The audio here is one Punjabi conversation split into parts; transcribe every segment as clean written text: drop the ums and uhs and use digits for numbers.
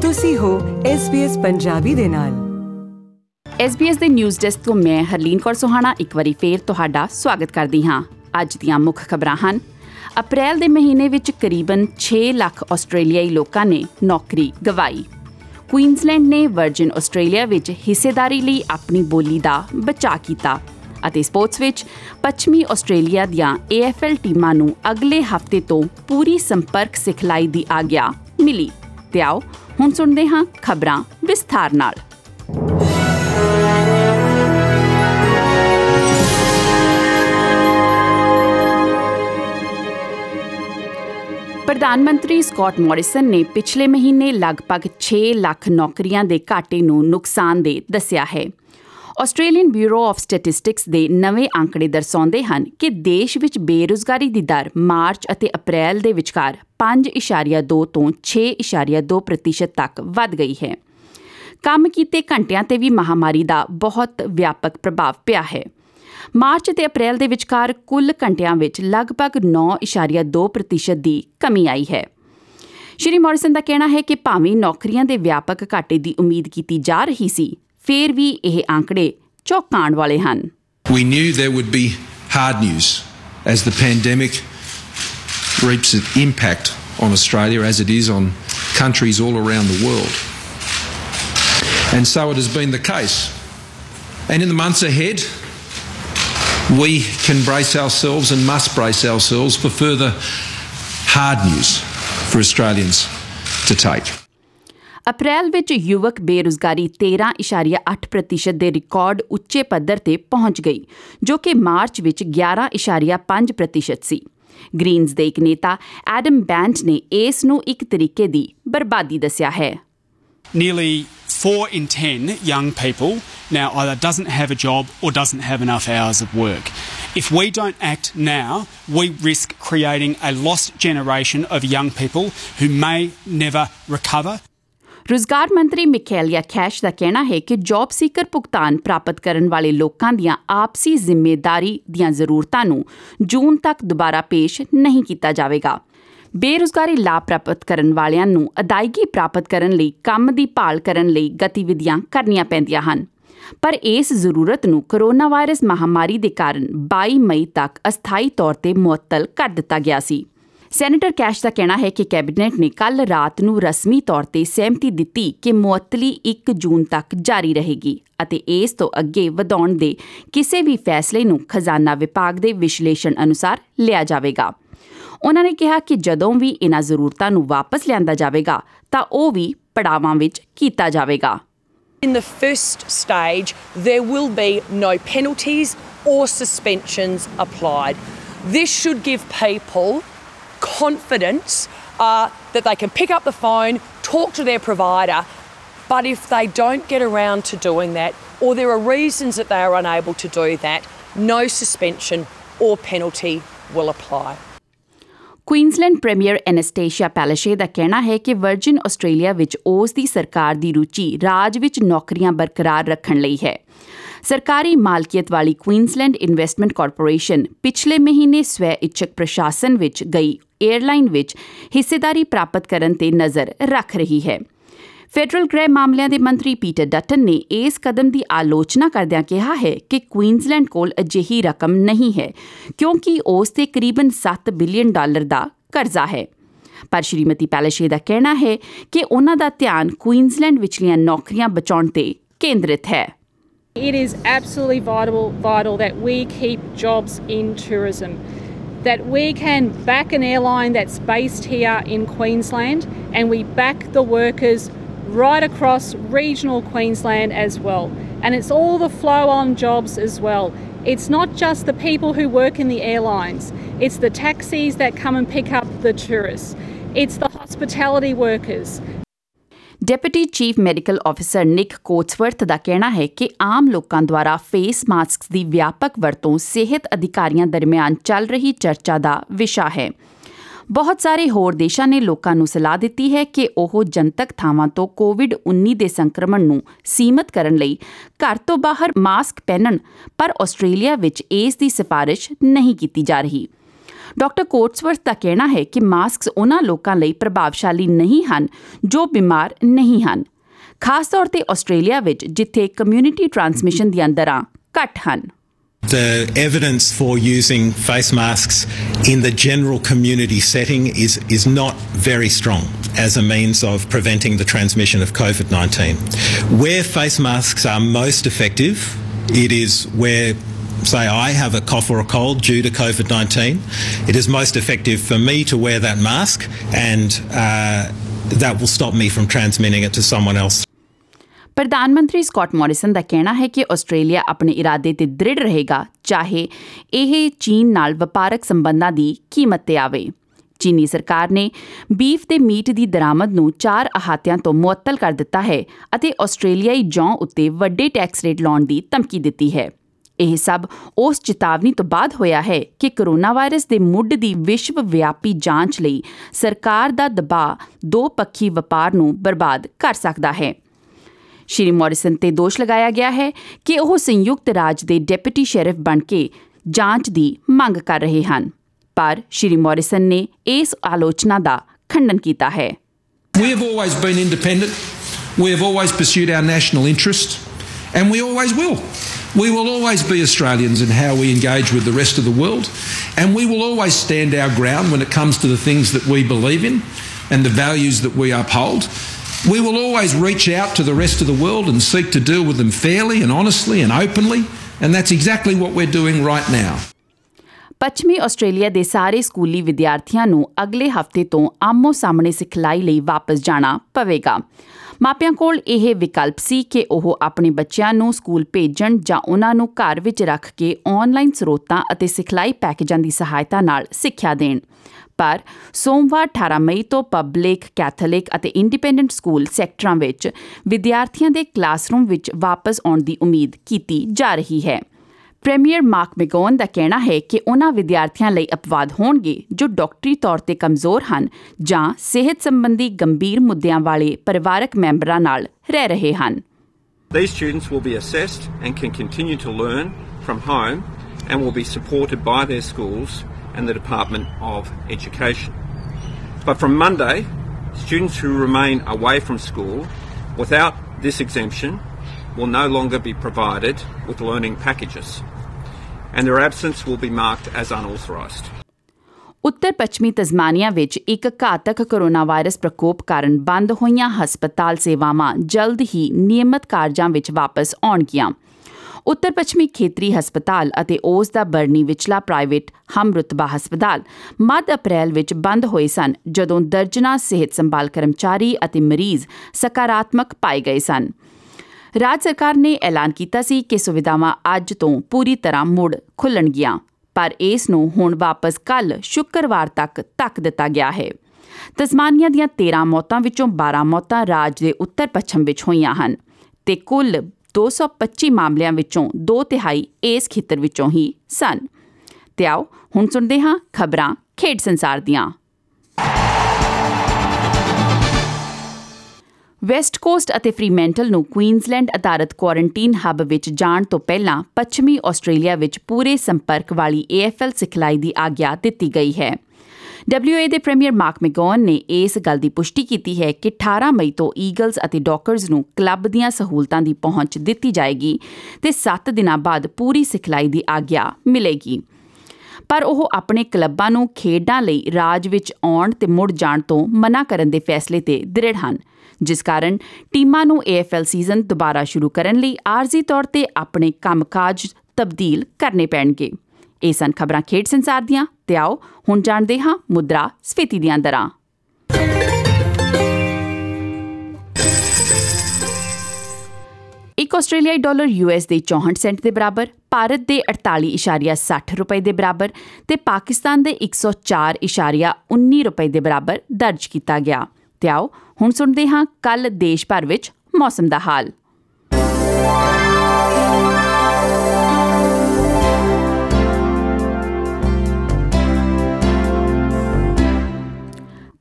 ਤੁਸੀਂ ਹੋ SBS ਪੰਜਾਬੀ ਦੇ ਨਾਲ। SBS ਦੇ ਨਿਊਜ਼ ਡੈਸਕ ਤੋਂ ਮੈਂ ਹਰਲੀਨ ਕੌਰ ਸੁਹਾਣਾ ਇੱਕ ਵਾਰੀ ਫੇਰ ਤੁਹਾਡਾ ਸਵਾਗਤ ਕਰਦੀ ਹਾਂ। ਅੱਜ ਦੀਆਂ ਮੁੱਖ ਖਬਰਾਂ ਹਨ। ਅਪ੍ਰੈਲ ਦੇ ਮਹੀਨੇ ਵਿੱਚ ਕਰੀਬਨ 6 ਲੱਖ ਆਸਟ੍ਰੇਲੀਆਈ ਲੋਕਾਂ ਨੇ ਨੌਕਰੀ ਗਵਾਈ। ਕੁਈਨਜ਼ਲੈਂਡ ਨੇ ਵਰਜਨ ਆਸਟ੍ਰੇਲੀਆ ਵਿੱਚ ਹਿੱਸੇਦਾਰੀ ਲਈ ਆਪਣੀ ਬੋਲੀ ਦਾ ਬਚਾਅ ਕੀਤਾ। ਅਤੇ ਸਪੋਰਟਸ ਵਿੱਚ ਪੱਛਮੀ ਆਸਟ੍ਰੇਲੀਆ ਦੀਆਂ AFL ਟੀਮਾਂ ਨੂੰ ਅਗਲੇ ਹਫ਼ਤੇ ਤੋਂ ਪੂਰੀ ਸੰਪਰਕ ਸਿਖਲਾਈ ਦੀ ਆਗਿਆ ਮਿਲੀ। ਤੇ ਆਓ ਹੁਣ ਸੁਣਦੇ ਹਾਂ ਖਬਰਾਂ ਵਿਸਥਾਰ ਨਾਲ। ਪ੍ਰਧਾਨ ਮੰਤਰੀ ਸਕਾਟ ਮੋਰਿਸਨ ਨੇ ਪਿਛਲੇ ਮਹੀਨੇ ਲਗਭਗ 6 ਲੱਖ ਨੌਕਰੀਆਂ ਦੇ ਘਾਟੇ ਨੂੰ ਨੁਕਸਾਨਦੇਹ ਦੱਸਿਆ ਹੈ। ਆਸਟ੍ਰੇਲੀਅਨ ਬਿਊਰੋ ਆਫ ਸਟੈਟਿਸਟਿਕਸ ਦੇ ਨਵੇਂ ਅੰਕੜੇ ਦਰਸਾਉਂਦੇ ਹਨ ਕਿ ਦੇਸ਼ ਵਿੱਚ ਬੇਰੁਜ਼ਗਾਰੀ ਦੀ ਦਰ ਮਾਰਚ ਅਤੇ ਅਪ੍ਰੈਲ ਦੇ ਵਿਚਕਾਰ 5.2 ਤੋਂ 6.2% ਤੱਕ ਵੱਧ ਗਈ ਹੈ। ਕੰਮ ਕੀਤੇ ਘੰਟਿਆਂ ਤੇ ਵੀ ਮਹਾਮਾਰੀ ਦਾ ਬਹੁਤ ਵਿਆਪਕ ਪ੍ਰਭਾਵ ਪਿਆ ਹੈ। ਮਾਰਚ ਅਤੇ ਅਪ੍ਰੈਲ ਦੇ ਵਿਚਕਾਰ ਕੁੱਲ ਘੰਟਿਆਂ ਵਿੱਚ ਲਗਭਗ 9.2% ਦੀ ਕਮੀ ਆਈ ਹੈ। ਸ਼੍ਰੀ ਮੋਰਿਸਨ ਦਾ ਕਹਿਣਾ ਹੈ ਕਿ ਭਾਵੇਂ ਨੌਕਰੀਆਂ ਦੇ ਵਿਆਪਕ ਘਾਟੇ ਦੀ ਉਮੀਦ ਕੀਤੀ ਜਾ ਰਹੀ ਸੀ, ਫਿਰ ਵੀ ਇਹ ਅੰਕੜੇ ਚੌਂਕਾਉਣ ਵਾਲੇ ਹਨ। We knew there would be hard news as the pandemic reaps its impact on Australia as it is on countries all around the world. And so it has been the case. And in the months ahead, we can brace ourselves and must brace ourselves for further hard news for Australians to take. ਅਪ੍ਰੈਲ ਵਿੱਚ ਯੁਵਕ ਬੇਰੁਜ਼ਗਾਰੀ 13.8% ਦੇ ਰਿਕਾਰਡ ਉੱਚੇ ਪੱਧਰ ਤੇ ਪਹੁੰਚ ਗਈ, ਜੋ ਕਿ ਮਾਰਚ ਵਿੱਚ 11.5% ਸੀ। ਗ੍ਰੀਨਜ਼ ਦੇ ਇੱਕ ਨੇਤਾ ਐਡਮ ਬੈਂਟ ਨੇ ਇਸ ਨੂੰ ਇੱਕ ਤਰੀਕੇ ਦੀ ਬਰਬਾਦੀ ਦੱਸਿਆ ਹੈ। Nearly 4 in 10 young people now either doesn't have a job or doesn't have enough hours of work. If we don't act now, we risk creating a lost generation of young people who may never recover. ਰੁਜ਼ਗਾਰ ਮੰਤਰੀ ਮਿਕੇਲੀਆ ਕੈਸ਼ ਦਾ ਕਹਿਣਾ ਹੈ ਕਿ ਜੌਬ ਸੀਕਰ ਭੁਗਤਾਨ ਪ੍ਰਾਪਤ ਕਰਨ ਵਾਲੇ ਲੋਕਾਂ ਦੀਆਂ ਆਪਸੀ ਜ਼ਿੰਮੇਦਾਰੀ ਦੀਆਂ ਜ਼ਰੂਰਤਾਂ ਨੂੰ ਜੂਨ ਤੱਕ ਦੁਬਾਰਾ ਪੇਸ਼ ਨਹੀਂ ਕੀਤਾ ਜਾਵੇਗਾ। ਬੇਰੁਜ਼ਗਾਰੀ ਲਾਭ ਪ੍ਰਾਪਤ ਕਰਨ ਵਾਲਿਆਂ ਨੂੰ ਅਦਾਇਗੀ ਪ੍ਰਾਪਤ ਕਰਨ ਲਈ ਕੰਮ ਦੀ ਭਾਲ ਕਰਨ ਲਈ ਗਤੀਵਿਧੀਆਂ ਕਰਨੀਆਂ ਪੈਂਦੀਆਂ ਹਨ, ਪਰ ਇਸ ਜ਼ਰੂਰਤ ਨੂੰ ਕੋਰੋਨਾ ਵਾਇਰਸ ਮਹਾਮਾਰੀ ਦੇ ਕਾਰਨ 22 ਮਈ ਤੱਕ ਅਸਥਾਈ ਤੌਰ ਤੇ ਮੁਅੱਤਲ ਕਰ ਦਿੱਤਾ ਗਿਆ ਸੀ। ਸੈਨੇਟਰ ਕੈਸ਼ ਦਾ ਕਹਿਣਾ ਹੈ ਕਿ ਕੈਬਨਿਟ ਨੇ ਕੱਲ੍ਹ ਰਾਤ ਨੂੰ ਰਸਮੀ ਤੌਰ ਤੇ ਸਹਿਮਤੀ ਦਿੱਤੀ ਕਿ ਮੁਅੱਤਲੀ 1 ਜੂਨ ਤੱਕ ਜਾਰੀ ਰਹੇਗੀ ਅਤੇ ਇਸ ਤੋਂ ਅੱਗੇ ਵਧਾਉਣ ਦੇ ਕਿਸੇ ਵੀ ਫੈਸਲੇ ਨੂੰ ਖਜ਼ਾਨਾ ਵਿਭਾਗ ਦੇ ਵਿਸ਼ਲੇਸ਼ਣ ਅਨੁਸਾਰ ਲਿਆ ਜਾਵੇਗਾ। ਉਨ੍ਹਾਂ ਨੇ ਕਿਹਾ ਕਿ ਜਦੋਂ ਵੀ ਇਹਨਾਂ ਜ਼ਰੂਰਤਾਂ ਨੂੰ ਵਾਪਸ ਲਿਆਂਦਾ ਜਾਵੇਗਾ ਤਾਂ ਉਹ ਵੀ ਪੜਾਵਾਂ ਵਿੱਚ ਕੀਤਾ ਜਾਵੇਗਾ। In the first stage, there will be no penalties or suspensions applied. This should give people confidence that they can pick up the phone, talk to their provider, but if they don't get around to doing that, or there are reasons that they are unable to do that, no suspension or penalty will apply. Queensland premier Annastacia Palaszczuk ਦਾ ਕਹਿਣਾ ਹੈ ਕਿ ਵਰਜਨ ਆਸਟ੍ਰੇਲੀਆ ਵਿੱਚ ਉਸ ਦੀ ਸਰਕਾਰ ਦੀ ਰੁਚੀ ਰਾਜ ਵਿੱਚ ਨੌਕਰੀਆਂ ਬਰਕਰਾਰ ਰੱਖਣ ਲਈ ਹੈ। ਸਰਕਾਰੀ ਮਾਲਕੀਅਤ ਵਾਲੀ ਕੁਈਨਜ਼ਲੈਂਡ ਇਨਵੈਸਟਮੈਂਟ ਕਾਰਪੋਰੇਸ਼ਨ ਪਿਛਲੇ ਮਹੀਨੇ ਸਵੈ ਇੱਛਕ ਪ੍ਰਸ਼ਾਸਨ ਵਿੱਚ ਗਈ ਏਅਰਲਾਈਨ ਵਿੱਚ ਹਿੱਸੇਦਾਰੀ ਪ੍ਰਾਪਤ ਕਰਨ ਤੇ ਨਜ਼ਰ ਰੱਖ ਰਹੀ ਹੈ। ਫੈਡਰਲ ਗ੍ਰਹਿ ਮਾਮਲਿਆਂ ਦੇ ਮੰਤਰੀ ਪੀਟਰ ਡਟਨ ਨੇ ਇਸ ਕਦਮ ਦੀ ਆਲੋਚਨਾ ਕਰਦਿਆਂ ਕਿਹਾ ਹੈ ਕਿ ਕੁਈਨਜ਼ਲੈਂਡ ਕੋਲ ਅਜਿਹੀ ਰਕਮ ਨਹੀਂ ਹੈ ਕਿਉਂਕਿ ਉਸ ਤੇ ਕਰੀਬਨ $7 ਬਿਲੀਅਨ ਦਾ ਕਰਜ਼ਾ ਹੈ। ਪਰ ਸ਼੍ਰੀਮਤੀ ਪੈਲੇਸ਼ੇ ਦਾ ਕਹਿਣਾ ਹੈ ਕਿ ਉਹਨਾਂ ਦਾ ਧਿਆਨ ਕੁਈਨਜ਼ਲੈਂਡ ਵਿਚਲੀਆਂ ਨੌਕਰੀਆਂ ਬਚਾਉਣ ਤੇ ਕੇਂਦਰਿਤ ਹੈ। It is absolutely vital that we keep jobs in tourism, that we can back an airline that's based here in Queensland and we back the workers right across regional Queensland as well. And it's all the flow-on jobs as well. It's not just the people who work in the airlines. It's the taxis that come and pick up the tourists. It's the hospitality workers. Deputy chief medical officer Nick Coatsworth ਦਾ ਕਹਿਣਾ ਹੈ ਕਿ ਆਮ ਲੋਕਾਂ ਦੁਆਰਾ ਫੇਸ ਮਾਸਕਸ ਦੀ ਵਿਆਪਕ ਵਰਤੋਂ ਸਿਹਤ ਅਧਿਕਾਰੀਆਂ ਦਰਮਿਆਨ ਚੱਲ ਰਹੀ ਚਰਚਾ ਦਾ ਵਿਸ਼ਾ ਹੈ। ਬਹੁਤ ਸਾਰੇ ਹੋਰ ਦੇਸ਼ਾਂ ਨੇ ਲੋਕਾਂ ਨੂੰ ਸਲਾਹ ਦਿੱਤੀ ਹੈ ਕਿ ਉਹ ਜਨਤਕ ਥਾਵਾਂ ਤੋਂ COVID-19 ਦੇ ਸੰਕਰਮਣ ਨੂੰ ਸੀਮਤ ਕਰਨ ਲਈ ਘਰ ਤੋਂ ਬਾਹਰ ਮਾਸਕ ਪਹਿਨਣ, ਪਰ ਆਸਟ੍ਰੇਲੀਆ ਵਿੱਚ ਇਸ ਦੀ ਸਿਫਾਰਿਸ਼ ਨਹੀਂ ਕੀਤੀ ਜਾ ਰਹੀ। ਡਾਕਟਰ ਕੋਟਸਵਰਥ ਦਾ ਕਹਿਣਾ ਹੈ ਕਿ ਮਾਸਕਸ ਉਹਨਾਂ ਲੋਕਾਂ ਲਈ ਪ੍ਰਭਾਵਸ਼ਾਲੀ ਨਹੀਂ ਹਨ ਜੋ ਬਿਮਾਰ ਨਹੀਂ ਹਨ, ਖਾਸ ਤੌਰ ਤੇ ਆਸਟ੍ਰੇਲੀਆ ਵਿੱਚ ਜਿੱਥੇ ਕਮਿਊਨਿਟੀ ਟ੍ਰਾਂਸਮਿਸ਼ਨ ਦੀਆਂ ਦਰਾਂ ਘੱਟ ਹਨ। The evidence for using face masks in the general community setting is not very strong as a means of preventing the transmission of COVID-19. Where face masks are most effective, it is where, say, I have a cough or a cold due to COVID-19. It is most effective for me to wear that mask, and that will stop me from transmitting it to someone else. ਪ੍ਰਧਾਨ ਮੰਤਰੀ ਸਕਾਟ ਮੋਰਿਸਨ ਦਾ ਕਹਿਣਾ ਹੈ ਕਿ ਆਸਟ੍ਰੇਲੀਆ ਆਪਣੇ ਇਰਾਦੇ ਤੇ ਦ੍ਰਿੜ ਰਹੇਗਾ, ਚਾਹੇ ਇਹ ਚੀਨ ਨਾਲ ਵਪਾਰਕ ਸੰਬੰਧਾਂ ਦੀ ਕੀਮਤ ਤੇ ਆਵੇ। ਚੀਨੀ ਸਰਕਾਰ ਨੇ ਬੀਫ ਤੇ ਮੀਟ ਦੀ ਦਰਾਮਦ ਨੂੰ 4 ਅਹਾਤਿਆਂ ਤੋਂ ਮੁਅੱਤਲ ਕਰ ਦਿੱਤਾ ਹੈ ਅਤੇ ਆਸਟ੍ਰੇਲੀਆਈ ਜੌਂ ਉੱਤੇ ਵੱਡੇ ਟੈਕਸ ਰੇਟ ਲਾਉਣ ਦੀ ਧਮਕੀ ਦਿੱਤੀ ਹੈ। ਇਹ ਸਭ ਉਸ ਚੇਤਾਵਨੀ ਤੋਂ ਬਾਅਦ ਹੋਇਆ ਹੈ ਕਿ ਕੋਰੋਨਾ ਵਾਇਰਸ ਦੇ ਮੁੱਢ ਦੀ ਵਿਸ਼ਵ ਵਿਆਪੀ ਜਾਂਚ ਲਈ ਸਰਕਾਰ ਦਾ ਦਬਾਅ ਦੋ ਪੱਖੀ ਵਪਾਰ ਨੂੰ ਬਰਬਾਦ ਕਰ ਸਕਦਾ ਹੈ। ਸ਼੍ਰੀ ਮੋਰਿਸਨ ਤੇ ਦੋਸ਼ ਲਗਾਇਆ ਗਿਆ ਹੈ ਕਿ ਉਹ ਸੰਯੁਕਤ ਰਾਜ ਦੇ ਡਿਪਟੀ ਸ਼ੈਰਿਫ ਬਣ ਕੇ ਜਾਂਚ ਦੀ ਮੰਗ ਕਰ ਰਹੇ ਹਨ, ਪਰ ਸ਼੍ਰੀ ਮੋਰਿਸਨ ਨੇ ਇਸ ਆਲੋਚਨਾ ਦਾ ਖੰਡਨ ਕੀਤਾ ਹੈ। We have always been independent. We have always pursued our national interest, and we always will. We will always be Australians in how we engage with the rest of the world, and we will always stand our ground when it comes to the things that we believe in and the values that we uphold. We will always reach out to the rest of the world and seek to deal with them fairly and honestly and openly, and that's exactly what we're doing right now. ਪੱਛਮੀ ਆਸਟ੍ਰੇਲੀਆ ਦੇ ਸਾਰੇ ਸਕੂਲੀ ਵਿਦਿਆਰਥੀਆਂ ਨੂੰ ਅਗਲੇ ਹਫ਼ਤੇ ਤੋਂ ਆਮੋ-ਸਾਹਮਣੇ ਸਿਖਲਾਈ ਲਈ ਵਾਪਸ ਜਾਣਾ ਪਵੇਗਾ। ਮਾਪਿਆਂ ਕੋਲ ਇਹ ਵਿਕਲਪ ਸੀ ਕਿ ਉਹ ਆਪਣੇ ਬੱਚਿਆਂ ਨੂੰ ਸਕੂਲ ਭੇਜਣ ਜਾਂ ਉਹਨਾਂ ਨੂੰ ਘਰ ਵਿੱਚ ਰੱਖ ਕੇ ਆਨਲਾਈਨ ਸਰੋਤਾਂ ਅਤੇ ਸਿਖਲਾਈ ਪੈਕੇਜਾਂ ਦੀ ਸਹਾਇਤਾ ਨਾਲ ਸਿੱਖਿਆ ਦੇਣ। ਪਰ ਸੋਮਵਾਰ 18 ਮਈ ਤੋਂ ਪਬਲਿਕ, ਕੈਥੋਲਿਕ ਅਤੇ ਇੰਡੀਪੈਂਡੈਂਟ ਸਕੂਲ ਸੈਕਟਰਾਂ ਵਿੱਚ ਵਿਦਿਆਰਥੀਆਂ ਦੇ ਕਲਾਸਰੂਮ ਵਿੱਚ ਵਾਪਸ ਆਉਣ ਦੀ ਉਮੀਦ ਕੀਤੀ ਜਾ ਰਹੀ ਹੈ। ਪ੍ਰੀਮੀਅਰ ਮਾਰਕ ਮੈਗੋਨ ਦਾ ਕਹਿਣਾ ਹੈ ਕਿ ਉਹਨਾਂ ਵਿਦਿਆਰਥੀਆਂ ਲਈ ਅਪਵਾਦ ਹੋਣਗੇ ਜੋ ਡਾਕਟਰੀ ਤੌਰ ਤੇ ਕਮਜ਼ੋਰ ਹਨ ਜਾਂ ਸਿਹਤ ਸੰਬੰਧੀ ਗੰਭੀਰ ਮੁੱਦਿਆਂ ਵਾਲੇ ਪਰਿਵਾਰਕ ਮੈਂਬਰਾਂ ਨਾਲ ਰਹਿ ਰਹੇ ਹਨ। These students will be assessed and can continue to learn from home and will be supported by their schools and the Department of Education. But from Monday, students who remain away from school without this exemption will no longer be provided with learning packages, and their absence will be marked as unauthorised. ਉੱਤਰ ਪੱਛਮੀ ਤਸਮਾਨੀਆ ਵਿੱਚ ਇੱਕ ਘਾਤਕ ਕੋਰੋਨਾ ਵਾਇਰਸ ਪ੍ਰਕੋਪ ਕਾਰਨ ਬੰਦ ਹੋਈਆਂ ਹਸਪਤਾਲ ਸੇਵਾਵਾਂ ਜਲਦ ਹੀ ਨਿਯਮਤ ਕਾਰਜਾਂ ਵਿੱਚ ਵਾਪਸ ਆਉਣਗੀਆਂ। ਉੱਤਰ ਪੱਛਮੀ ਖੇਤਰੀ ਹਸਪਤਾਲ ਅਤੇ ਉਸ ਦਾ ਬਰਨੀ ਵਿਚਲਾ ਪ੍ਰਾਈਵੇਟ ਹਮਰੁਤਬਾ ਹਸਪਤਾਲ ਮੱਧ ਅਪ੍ਰੈਲ ਵਿੱਚ ਬੰਦ ਹੋਏ ਸਨ, ਜਦੋਂ ਦਰਜਨਾਂ ਸਿਹਤ ਸੰਭਾਲ ਕਰਮਚਾਰੀ ਅਤੇ ਮਰੀਜ਼ ਸਕਾਰਾਤਮਕ ਪਾਏ ਗਏ ਸਨ। ਰਾਜ ਸਰਕਾਰ ਨੇ ਐਲਾਨ ਕੀਤਾ ਸੀ ਕਿ ਸੁਵਿਧਾਵਾਂ ਅੱਜ ਤੋਂ ਪੂਰੀ ਤਰ੍ਹਾਂ ਮੁੜ ਖੁੱਲ੍ਹਣਗੀਆਂ, ਪਰ ਇਸ ਨੂੰ ਹੁਣ ਵਾਪਸ ਕੱਲ੍ਹ ਸ਼ੁੱਕਰਵਾਰ ਤੱਕ ਦਿੱਤਾ ਗਿਆ ਹੈ। ਤਸਮਾਨੀਆ ਦੀਆਂ 13 ਮੌਤਾਂ ਵਿੱਚੋਂ 12 ਮੌਤਾਂ ਰਾਜ ਦੇ ਉੱਤਰ ਪੱਛਮ ਵਿੱਚ ਹੋਈਆਂ ਹਨ ਤੇ ਕੁੱਲ 225 ਮਾਮਲਿਆਂ ਵਿੱਚੋਂ 2/3 ਇਸ ਖੇਤਰ ਵਿੱਚੋਂ ਹੀ ਸਨ। ਤੇ ਆਓ ਹੁਣ ਸੁਣਦੇ ਹਾਂ ਖਬਰਾਂ ਖੇਡ ਸੰਸਾਰ ਦੀਆਂ। ਵੈਸਟ ਕੋਸਟ ਅਤੇ ਫਰੀਮੈਂਟਲ ਨੂੰ ਕੁਈਨਜ਼ਲੈਂਡ ਅਧਾਰਤ ਕੁਆਰੰਟੀਨ ਹੱਬ ਵਿੱਚ ਜਾਣ ਤੋਂ ਪਹਿਲਾਂ ਪੱਛਮੀ ਆਸਟ੍ਰੇਲੀਆ ਵਿੱਚ ਪੂਰੇ ਸੰਪਰਕ ਵਾਲੀ AFL ਸਿਖਲਾਈ ਦੀ ਆਗਿਆ ਦਿੱਤੀ ਗਈ ਹੈ। WA ਦੇ ਪ੍ਰੀਮੀਅਰ ਮਾਰਕ ਮੈਗੋਨ ਨੇ ਇਸ ਗੱਲ ਦੀ ਪੁਸ਼ਟੀ ਕੀਤੀ ਹੈ ਕਿ 18 ਮਈ ਤੋਂ ਈਗਲਜ਼ ਅਤੇ ਡਾਕਰਜ਼ ਨੂੰ ਕਲੱਬ ਦੀਆਂ ਸਹੂਲਤਾਂ ਦੀ ਪਹੁੰਚ ਦਿੱਤੀ ਜਾਏਗੀ ਤੇ 7 ਦਿਨਾਂ ਬਾਅਦ ਪੂਰੀ ਸਿਖਲਾਈ ਦੀ ਆਗਿਆ ਮਿਲੇਗੀ। ਪਰ ਉਹ ਆਪਣੇ ਕਲੱਬਾਂ ਨੂੰ ਖੇਡਾਂ ਲਈ ਰਾਜ ਵਿੱਚ ਆਉਣ ਤੇ ਮੁੜ ਜਾਣ ਤੋਂ ਮਨ੍ਹਾ ਕਰਨ ਦੇ ਫੈਸਲੇ ਤੇ ਦ੍ਰਿੜ ਹਨ, ਜਿਸ ਕਾਰਨ ਟੀਮਾਂ ਨੂੰ AFL ਸੀਜ਼ਨ ਦੁਬਾਰਾ ਸ਼ੁਰੂ ਕਰਨ ਲਈ ਆਰਜ਼ੀ ਤੌਰ ਤੇ ਆਪਣੇ ਕੰਮਕਾਜ ਤਬਦੀਲ ਕਰਨੇ ਪੈਣਗੇ। ਇਹ ਸਨ ਖਬਰਾਂ ਖੇਡ ਸੰਸਾਰ ਦੀਆਂ, ਤੇ ਆਓ ਹੁਣ ਜਾਣਦੇ ਹਾਂ ਮੁਦਰਾ ਸਫੀਤੀ ਦੀਆਂ ਦਰਾਂ। ਇੱਕ ਆਸਟ੍ਰੇਲੀਆਈ ਡਾਲਰ US ਦੇ 64 ਸੈਂਟ ਦੇ ਬਰਾਬਰ, ਭਾਰਤ ਦੇ 48.60 ਰੁਪਏ ਦੇ ਬਰਾਬਰ ਤੇ ਪਾਕਿਸਤਾਨ ਦੇ 104.19 ਰੁਪਏ ਦੇ ਬਰਾਬਰ ਦਰਜ ਕੀਤਾ ਗਿਆ। ਤੇ ਆਓ ਹੁਣ ਸੁਣਦੇ ਹਾਂ ਕੱਲ੍ਹ ਦੇਸ਼ ਭਰ ਵਿੱਚ ਮੌਸਮ ਦਾ ਹਾਲ।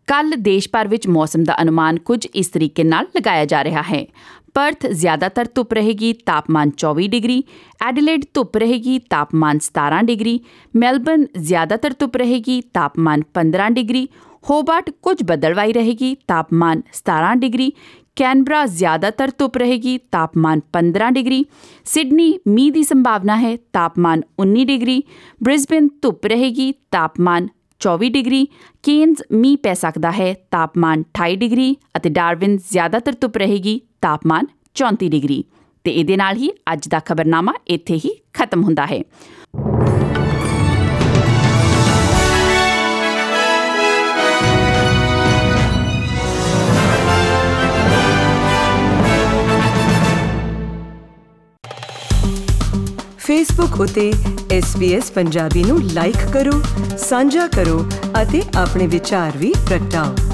ਕੱਲ੍ਹ ਦੇਸ਼ ਭਰ ਵਿੱਚ ਮੌਸਮ ਦਾ ਅਨੁਮਾਨ ਕੁਝ ਇਸ ਤਰੀਕੇ ਨਾਲ ਲਗਾਇਆ ਜਾ ਰਿਹਾ ਹੈ। ਪਰਥ ਜ਼ਿਆਦਾਤਰ ਧੁੱਪ ਰਹੇਗੀ, ਤਾਪਮਾਨ 24 ਡਿਗਰੀ। ਐਡੀਲੇਡ ਧੁੱਪ ਰਹੇਗੀ, ਤਾਪਮਾਨ 17 ਡਿਗਰੀ। ਮੈਲਬਰਨ ਜ਼ਿਆਦਾਤਰ ਧੁੱਪ ਰਹੇਗੀ, ਤਾਪਮਾਨ 15 ਡਿਗਰੀ। ਹੋਬਾਰਟ ਕੁਝ ਬੱਦਲਵਾਈ ਰਹੇਗੀ, ਤਾਪਮਾਨ 17 ਡਿਗਰੀ। ਕੈਨਬਰਾ ਜ਼ਿਆਦਾਤਰ ਧੁੱਪ ਰਹੇਗੀ, ਤਾਪਮਾਨ 15 ਡਿਗਰੀ। ਸਿਡਨੀ ਮੀਂਹ ਦੀ ਸੰਭਾਵਨਾ ਹੈ, ਤਾਪਮਾਨ 19 ਡਿਗਰੀ। ਬ੍ਰਿਸਬੇਨ ਧੁੱਪ ਰਹੇਗੀ, ਤਾਪਮਾਨ 24 ਡਿਗਰੀ। ਕੇਨਜ਼ ਮੀਂਹ ਪੈ ਸਕਦਾ ਹੈ, ਤਾਪਮਾਨ 28 ਡਿਗਰੀ। ਅਤੇ ਡਾਰਵਿਨ ਜ਼ਿਆਦਾਤਰ ਧੁੱਪ ਰਹੇਗੀ, ਤਾਪਮਾਨ 34 ਡਿਗਰੀ। ਤੇ ਇਹਦੇ ਨਾਲ ਹੀ ਅੱਜ ਦਾ ਖਬਰਨਾਮਾ ਇੱਥੇ ਹੀ ਖਤਮ ਹੁੰਦਾ ਹੈ। ਫੇਸਬੁੱਕ ਉਤੇ SBS ਪੰਜਾਬੀ ਨੂੰ ਲਾਈਕ ਕਰੋ, ਸਾਂਝਾ ਕਰੋ ਅਤੇ ਆਪਣੇ ਵਿਚਾਰ ਵੀ ਪ੍ਰਗਟਾਓ।